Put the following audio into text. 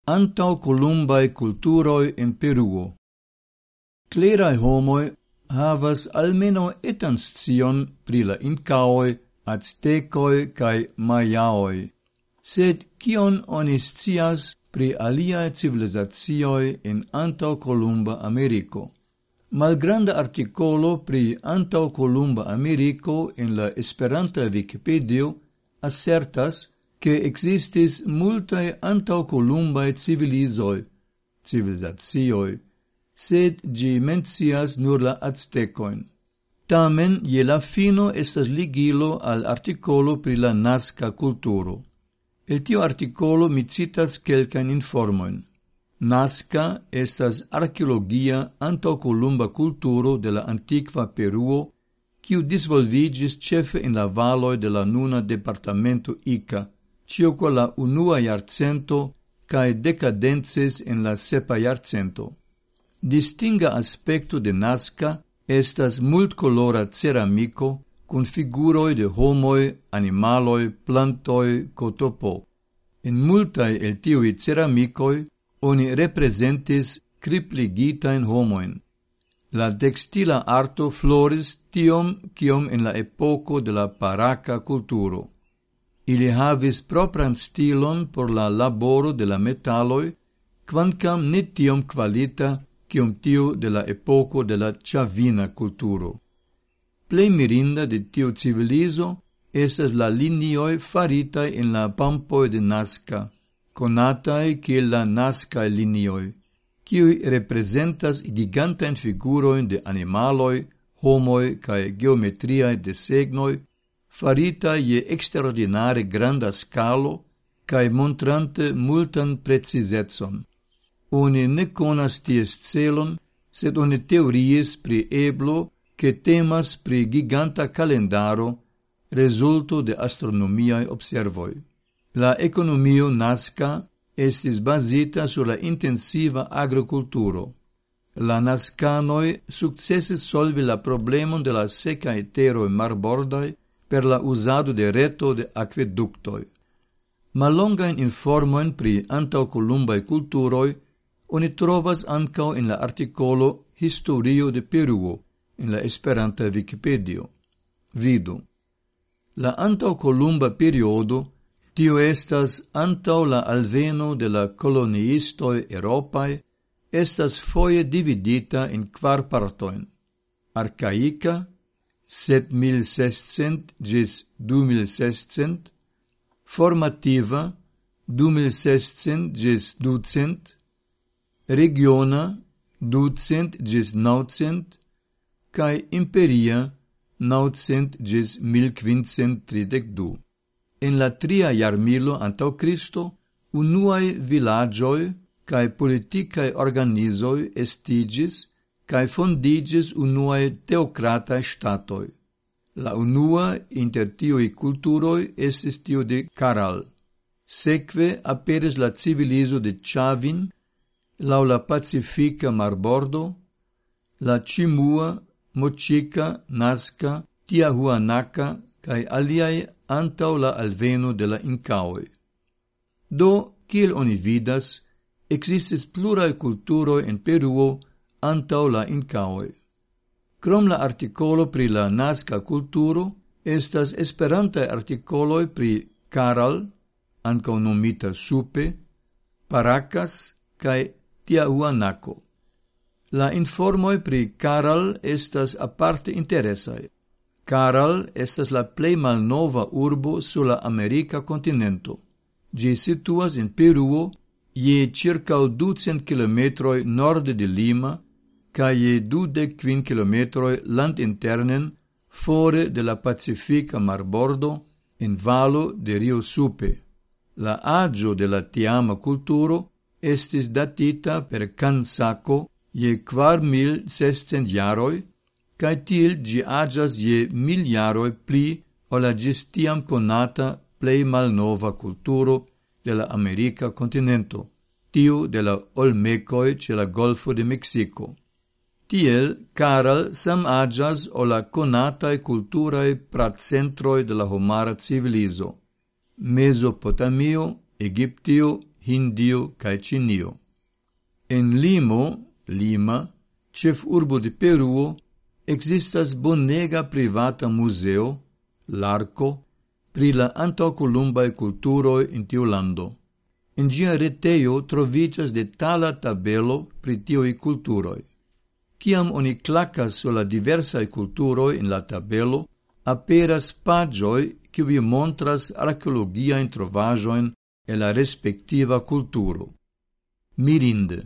Antau columbae culturoi in Peruo. Clerae homoi havas almeno etan scion pri la Incaoi, Aztecoi cae Mayaoi. Sed kion oni scias pri aliae civilizatioi in Antau Columba Americo? Malgranda articolo pri Antau Columba Americo in la Esperanta Wikipedio assertas che existis multae Antau Columbae civilizatioi, sed gi mencias nur la Aztecoin. Tamen, je la fino estas ligilo al articolo pri la Nazca culturo. El tio articolo mi citas kelkain informoin. Nazca estas archeologia Antau Columba culturo de la antiqua Peruo, quiu disvolvigis cefe in la valoi de la nuna departamento Ica, circa la unua jarcento cae decadences in la sepa jarcento. Distinga aspecto de Nazca estas multcolora ceramico cun figuroi de homoi, animaloi, plantoi, cotopo. In multae el tiui ceramicoi oni representis cripligitain homoin. La textila arto floris tiom kiom in la epoco de la Paraca culturo. Ili havis propran stilon por la laboro de la metaloi, quancam ne tiom qualita kiom tiu de la epoco de la Chavina culturo. Plei mirinda de tiu civilizo estas la linioi faritai in la pampoi de Nazca, conatai kiel la Nazcae linioi, kiui representas gigantain figuroin de animaloi, homoi cae geometriae desegnoi, farita je extraordinare granda scalo, cae montrante multan precisetson. Oni ne conas ties celon, sed oni teories pri eblo che temas pri giganta calendaro, resulto de astronomiae observoi. La economio Nazca estis basita sur la intensiva agriculturo. La Nazcanoi successis solvi la problemon de la seca teroi marbordai per la usado de reto de aqueductoi. Mallongain informoin pri Antau Columbae culturoi oni trovas ancau in la articolo Historio de Peruo, in la Esperanta Wikipedio. Vidu. La Antau Columba periodo, tio estas antau la alveno de la coloniistoi Europae, estas foje dividita in 4 partoin. Arcaica, 7600 gis 2600, formativa, 2600 gis 200, regiona, 200 gis 900, cae imperia, 900 gis 1532. En la 3 jarmilo antau Cristo, unuae villagioi cae politicae organizoi estigis cae fondigis unuae teocratae statoi. La unua inter tiui culturoi estis tiu de Caral. Seque aperis la civilizo de Chavin, lau la Pacifica marbordo, la Chimua, Mochica, Nazca, Tiahuanaca, cae aliae antau la alveno de la Incaoi. Do, kiel oni vidas, existis plurae culturoi en Peruo antau la Incaoi. Crom la articolo pri la Nazca culturo, estas esperantae articoloi pri Caral, ancau nomita Supe, Paracas, cae Tiahuanaco. La informoi pri Caral estas aparte interesae. Caral estas la plei malnova urbo sur la America continento. Gi situas in Peruo, je circa 200 kilometroi norde de Lima, ca je 25 kilometroi land internen fore de la Pacifica marbordo in valo de Rio Supe. La agio de la tiama culturo estis datita per Cansaco je 4600 jaroi, cae til gi agias je 1000 jaroi pli o la gis tiam conata plei malnova culturo de la America continento, tiu de la Olmecoi ce la Golfo de Mexico. Tiel, Caral sam agias o la conatae culturae pratcentroi de la homara civilizo. Mesopotamio, Egiptio, Hindio cae Cinio. En Lima, cef urbo de Peruo, existas bonega privata museo, Larco, pri la antaŭkolumbae kulturoj in tiu lando. En ĝia retejo troviĝas detala tabelo pri tiuj kulturoj. Kiam oni klakas sur la diversaj kulturoj en la tabelo, aperas paĝoj kiuj montras arkeologiajn trovaĵojn el la respektiva kulturo. Mirinde!